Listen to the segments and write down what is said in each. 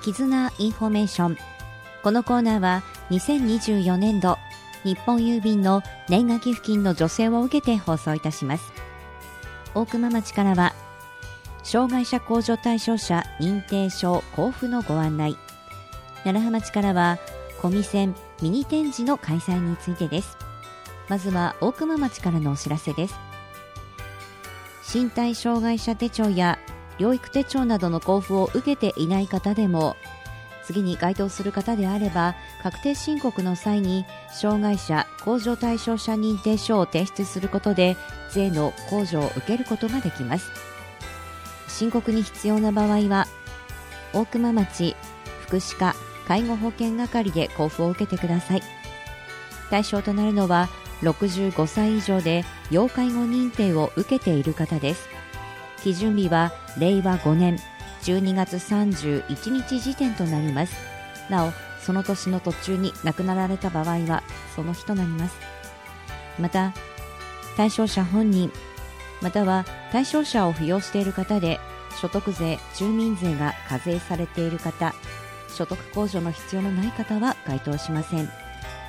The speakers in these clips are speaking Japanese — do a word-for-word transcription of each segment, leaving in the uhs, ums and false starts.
絆インフォメーション。このコーナーはにせんにじゅうよねんど日本郵便の年賀寄付金の助成を受けて放送いたします。大熊町からは障害者控除対象者認定証交付のご案内、楢葉町からは小見線ミニ展示の開催についてです。まずは大熊町からのお知らせです。身体障害者手帳や療育手帳などの交付を受けていない方でも、次に該当する方であれば確定申告の際に障害者控除対象者認定書を提出することで税の控除を受けることができます。申告に必要な場合は大熊町福祉課介護保険係で交付を受けてください。対象となるのはろくじゅうごさい以上で要介護認定を受けている方です。基準日はれいわごねんじゅうにがつさんじゅういちにち時点となります。なお、その年の途中に亡くなられた場合はその日となります。また、対象者本人または対象者を扶養している方で所得税、住民税が課税されている方、所得控除の必要のない方は該当しません。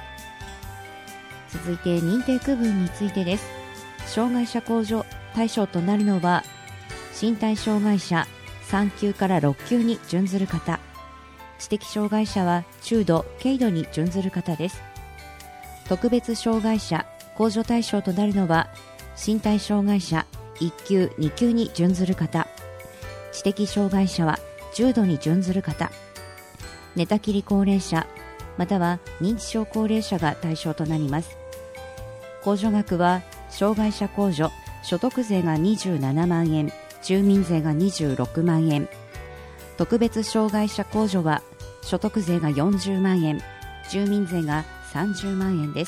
続いて認定区分についてです。障害者控除対象となるのは身体障害者さんきゅうからろっきゅうに準ずる方、知的障害者は中度・軽度に準ずる方です。特別障害者控除対象となるのは身体障害者いっきゅう・にきゅうに準ずる方、知的障害者は重度に準ずる方、寝たきり高齢者または認知症高齢者が対象となります。控除額は障害者控除所得税がにじゅうななまんえん、住民税がにじゅうろくまんえん、特別障害者控除は所得税がよんじゅうまんえん、住民税がさんじゅうまんえんです。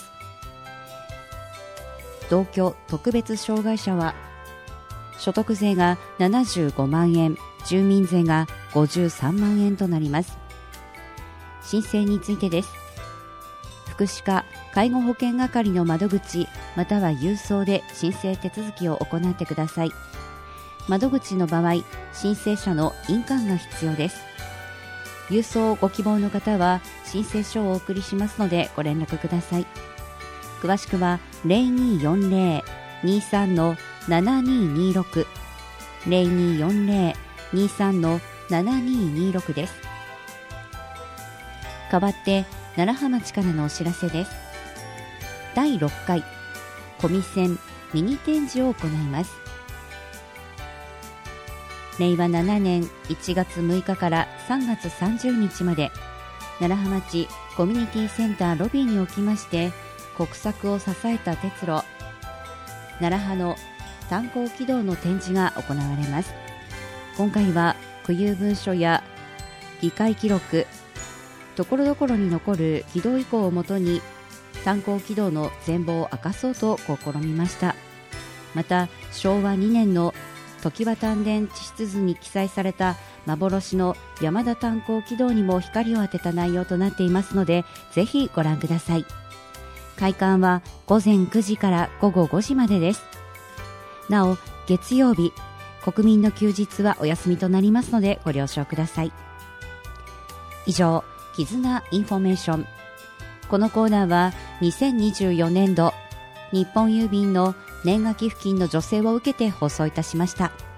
同居特別障害者は所得税がななじゅうごまんえん、住民税がごじゅうさんまんえんとなります。申請についてです。福祉課介護保険係の窓口または郵送で申請手続きを行ってください。窓口の場合、申請者の印鑑が必要です。郵送をご希望の方は申請書をお送りしますのでご連絡ください。詳しくは ゼロにーよんゼロ にーさん ななにーにーろく ゼロにーよんゼロ にーさん ななにーにーろく です。代わって楢葉町からのお知らせです。だいろっかい小見線ミニ展示を行います。れいわななねんいちがつむいかからさんがつさんじゅうにちまで楢葉町コミュニティセンターロビーにおきまして国策を支えた鉄路楢葉の炭鉱軌道の展示が行われます。今回は固有文書や議会記録、ところどころに残る軌道遺構をもとに炭鉱軌道の全貌を明かそうと試みました。またしょうわにねんの常盤炭田地質図に記載された幻の山田炭鉱軌道にも光を当てた内容となっていますので、ぜひご覧ください。開館はごぜんくじからごごごじまでです。なお月曜日国民の休日はお休みとなりますのでご了承ください。以上、絆インフォメーション。このコーナーはにせんにじゅうよねんど日本郵便の年賀寄付金の助成を受けて放送いたしました。